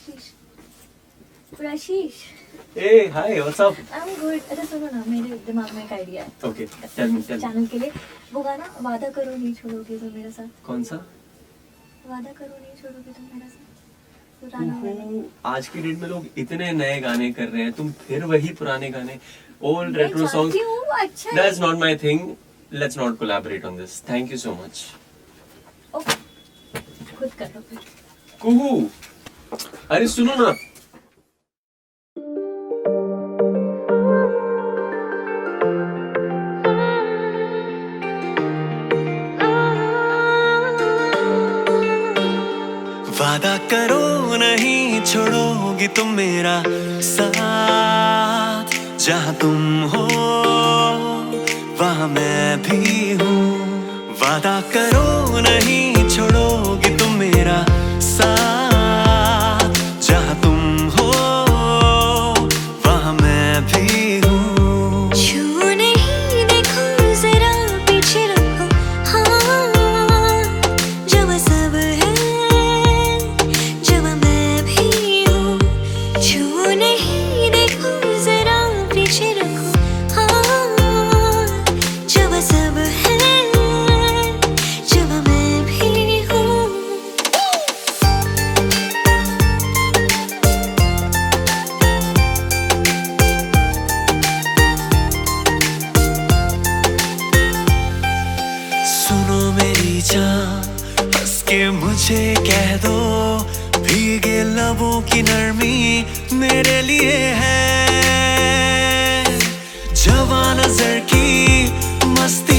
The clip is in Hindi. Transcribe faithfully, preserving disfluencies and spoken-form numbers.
Rashish. Hey, hi, what's up? I'm good. अच्छा सुनो ना, मेरे दिमाग में एक आइडिया है. Okay, tell me, tell me. Channel के लिए वो गाना वादा करो नहीं छोड़ोगे तुम मेरे साथ. कौन सा? वादा करो नहीं छोड़ोगे तुम मेरे साथ. पुराना वाला. आज की डेट में लोग इतने नए गाने कर रहे हैं, तुम फिर वही पुराने गाने. Old retro songs. अच्छा. That's not my thing. Let's not collaborate on this. Thank you so much. Okay. खुद कर लो फिर. कुहू. अरे सुनो ना. वादा करो नहीं छोड़ोगी तुम मेरा साथ. जहाँ तुम हो वहाँ मैं भी हूँ. वादा करो नहीं छोड़ोगी तुम मेरा साथ. जहाँ तुम हो वहाँ मैं भी हूँ. छू नहीं देखो जरा पीछे रखो. हाँ जब सब है जब मैं भी हूँ. छू नहीं देखो जरा पीछे रखो. हाँ जब सब है जब मैं भी हूँ. सुनो मेरी जान, हंस के मुझे कह दो. भीगे लबों की नरमी मेरे लिए है. जवां नजर की मस्ती